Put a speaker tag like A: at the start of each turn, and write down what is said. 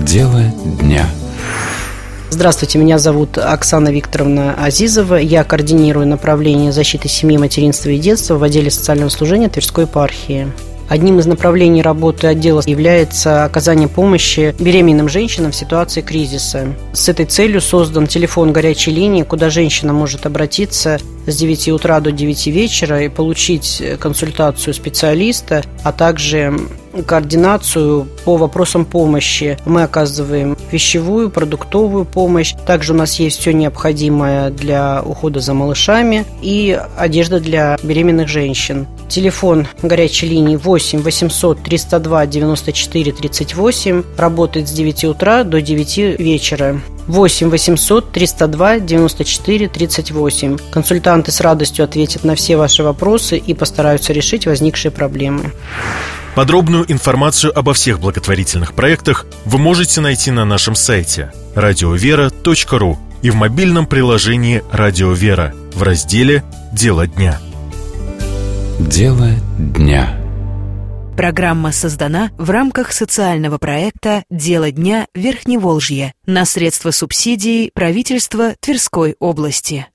A: Дело дня.
B: Здравствуйте, меня зовут Оксана Викторовна Азизова. Я координирую направление защиты семьи, материнства и детства в отделе социального служения Тверской епархии. Одним из направлений работы отдела является оказание помощи беременным женщинам в ситуации кризиса. С этой целью создан телефон горячей линии, куда женщина может обратиться с 9 утра до 9 вечера и получить консультацию специалиста, а также координацию по вопросам помощи. Мы оказываем пищевую, продуктовую помощь. Также у нас есть все необходимое для ухода за малышами и одежда для беременных женщин. Телефон горячей линии 8 800 302 94 38 работает с 9 утра до 9 вечера. 8 800 302 94 38. Консультанты с радостью ответят на все ваши вопросы и постараются решить возникшие проблемы.
C: Подробную информацию обо всех благотворительных проектах вы можете найти на нашем сайте radiovera.ru и в мобильном приложении «Радио Вера» в разделе «Дело дня».
A: Дело дня.
D: Программа создана в рамках социального проекта «Дело дня Верхневолжье» на средства субсидий правительства Тверской области.